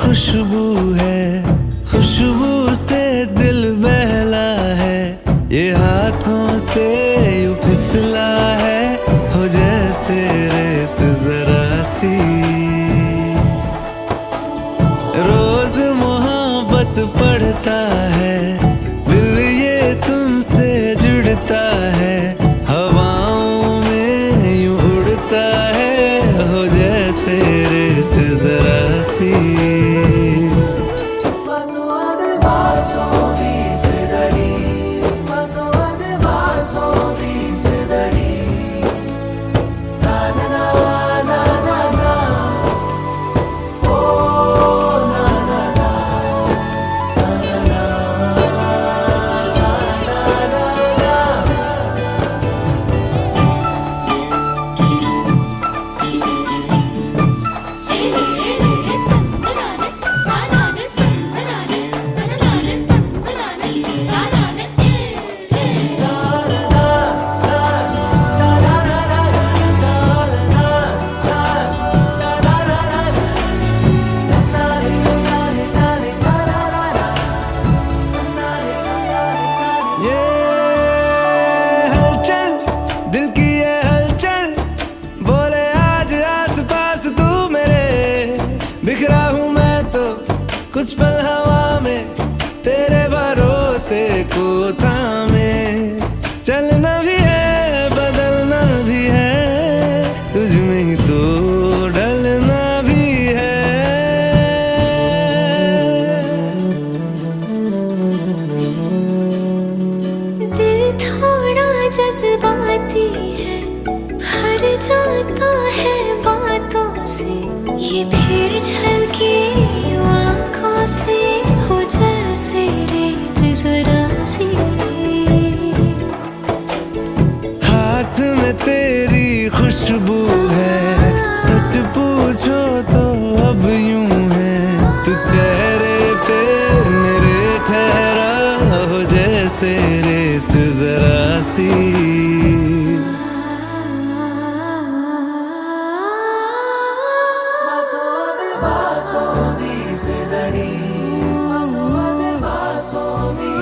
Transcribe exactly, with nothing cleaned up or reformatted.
खुशबू है, खुशबू से दिल बहला है, ये हाथों से यूं फिसला है, हो जैसे रेत जरा सी। रोज मोहब्बत पढ़ता है दिल, ये तुमसे जुड़ता है, हवाओं में यूं उड़ता है, हो जैसे रेत जरा सी। बिखरा हूँ मैं तो कुछ पल हवा में, तेरे भरोसे को थामे, चलना भी है बदलना भी है, तुझ में ही तो ढलना भी है। दिल थोड़ा जज्बाती है, भर जाता है बातों से, ये फिर झलके आँखों से, हो जैसे रेत जरा सी। हाथ में तेरी खुशबू है, सच पूछो तो अब यूं है, तू चेहरे पे मेरे ठहरा, हो जैसे रेत जरा सी। Vaso di sedani, vaso di vaso di